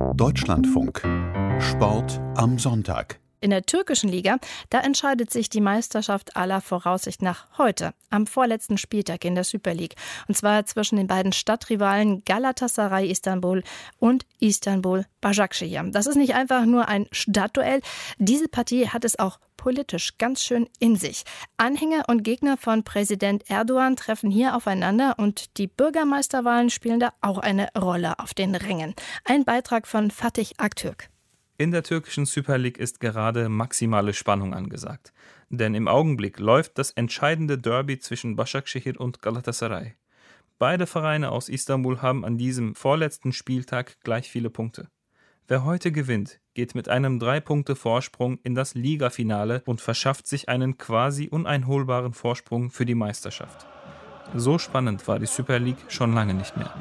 Deutschlandfunk. Sport am Sonntag. In der türkischen Liga, da entscheidet sich die Meisterschaft aller Voraussicht nach heute, am vorletzten Spieltag in der Süper Lig. Und zwar zwischen den beiden Stadtrivalen Galatasaray Istanbul und Istanbul Başakşehir. Das ist nicht einfach nur ein Stadtduell. Diese Partie hat es auch politisch ganz schön in sich. Anhänger und Gegner von Präsident Erdogan treffen hier aufeinander und die Bürgermeisterwahlen spielen da auch eine Rolle auf den Rängen. Ein Beitrag von Fatih Aktürk. In der türkischen Super Lig ist gerade maximale Spannung angesagt. Denn im Augenblick läuft das entscheidende Derby zwischen Başakşehir und Galatasaray. Beide Vereine aus Istanbul haben an diesem vorletzten Spieltag gleich viele Punkte. Wer heute gewinnt, geht mit einem 3-Punkte-Vorsprung in das Ligafinale und verschafft sich einen quasi uneinholbaren Vorsprung für die Meisterschaft. So spannend war die Super Lig schon lange nicht mehr.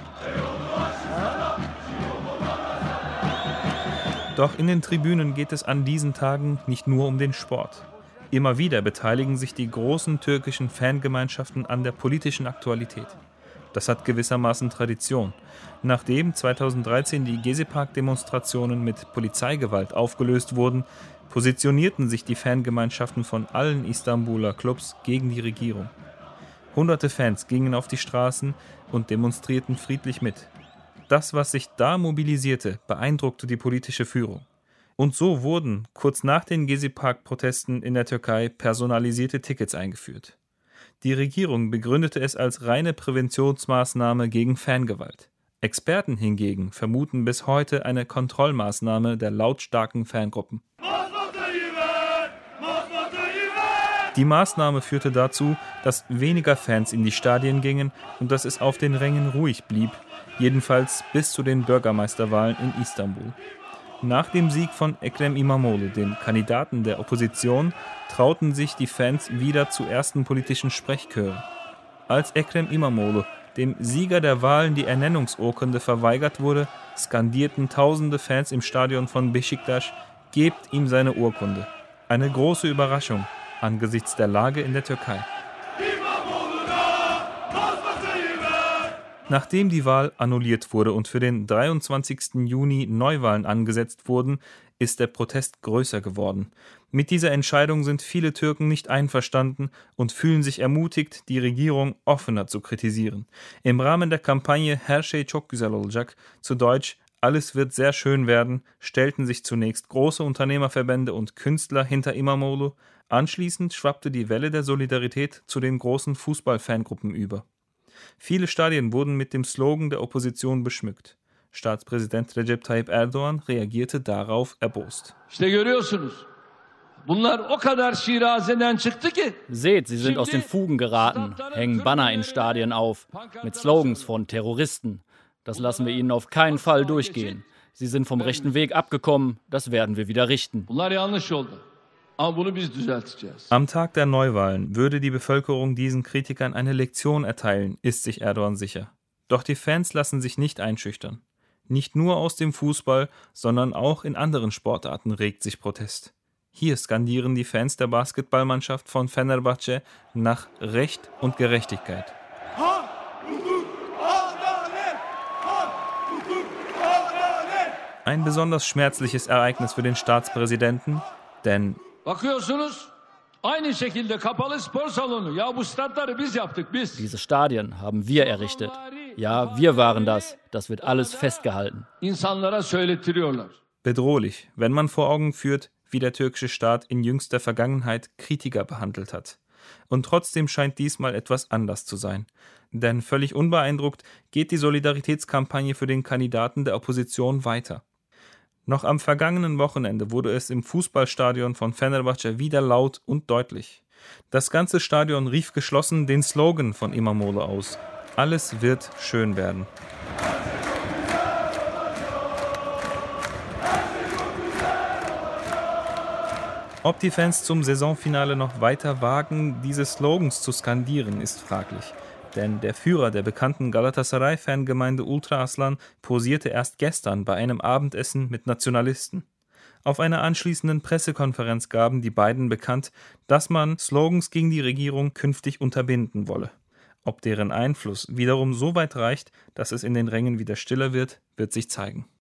Doch in den Tribünen geht es an diesen Tagen nicht nur um den Sport. Immer wieder beteiligen sich die großen türkischen Fangemeinschaften an der politischen Aktualität. Das hat gewissermaßen Tradition. Nachdem 2013 die Gezi-Park-Demonstrationen mit Polizeigewalt aufgelöst wurden, positionierten sich die Fangemeinschaften von allen Istanbuler Clubs gegen die Regierung. Hunderte Fans gingen auf die Straßen und demonstrierten friedlich mit. Das, was sich da mobilisierte, beeindruckte die politische Führung. Und so wurden, kurz nach den Gezi-Park-Protesten in der Türkei, personalisierte Tickets eingeführt. Die Regierung begründete es als reine Präventionsmaßnahme gegen Fangewalt. Experten hingegen vermuten bis heute eine Kontrollmaßnahme der lautstarken Fangruppen. Die Maßnahme führte dazu, dass weniger Fans in die Stadien gingen und dass es auf den Rängen ruhig blieb, jedenfalls bis zu den Bürgermeisterwahlen in Istanbul. Nach dem Sieg von Ekrem İmamoğlu, dem Kandidaten der Opposition, trauten sich die Fans wieder zu ersten politischen Sprechchören. Als Ekrem İmamoğlu, dem Sieger der Wahlen, die Ernennungsurkunde verweigert wurde, skandierten tausende Fans im Stadion von Beşiktaş: „Gebt ihm seine Urkunde." Eine große Überraschung angesichts der Lage in der Türkei. Nachdem die Wahl annulliert wurde und für den 23. Juni Neuwahlen angesetzt wurden, ist der Protest größer geworden. Mit dieser Entscheidung sind viele Türken nicht einverstanden und fühlen sich ermutigt, die Regierung offener zu kritisieren. Im Rahmen der Kampagne Her şey çok güzel olacak, zu Deutsch Alles wird sehr schön werden, stellten sich zunächst große Unternehmerverbände und Künstler hinter İmamoğlu. Anschließend schwappte die Welle der Solidarität zu den großen Fußballfangruppen über. Viele Stadien wurden mit dem Slogan der Opposition beschmückt. Staatspräsident Recep Tayyip Erdogan reagierte darauf erbost. Seht, sie sind aus den Fugen geraten, hängen Banner in Stadien auf, mit Slogans von Terroristen. Das lassen wir ihnen auf keinen Fall durchgehen. Sie sind vom rechten Weg abgekommen, das werden wir wieder richten. Am Tag der Neuwahlen würde die Bevölkerung diesen Kritikern eine Lektion erteilen, ist sich Erdogan sicher. Doch die Fans lassen sich nicht einschüchtern. Nicht nur aus dem Fußball, sondern auch in anderen Sportarten regt sich Protest. Hier skandieren die Fans der Basketballmannschaft von Fenerbahçe nach Recht und Gerechtigkeit. Ein besonders schmerzliches Ereignis für den Staatspräsidenten, denn diese Stadien haben wir errichtet. Ja, wir waren das. Das wird alles festgehalten. Bedrohlich, wenn man vor Augen führt, wie der türkische Staat in jüngster Vergangenheit Kritiker behandelt hat. Und trotzdem scheint diesmal etwas anders zu sein. Denn völlig unbeeindruckt geht die Solidaritätskampagne für den Kandidaten der Opposition weiter. Noch am vergangenen Wochenende wurde es im Fußballstadion von Fenerbahçe wieder laut und deutlich. Das ganze Stadion rief geschlossen den Slogan von İmamoğlu aus: Alles wird schön werden. Ob die Fans zum Saisonfinale noch weiter wagen, diese Slogans zu skandieren, ist fraglich. Denn der Führer der bekannten Galatasaray-Fangemeinde Ultra Aslan posierte erst gestern bei einem Abendessen mit Nationalisten. Auf einer anschließenden Pressekonferenz gaben die beiden bekannt, dass man Slogans gegen die Regierung künftig unterbinden wolle. Ob deren Einfluss wiederum so weit reicht, dass es in den Rängen wieder stiller wird, wird sich zeigen.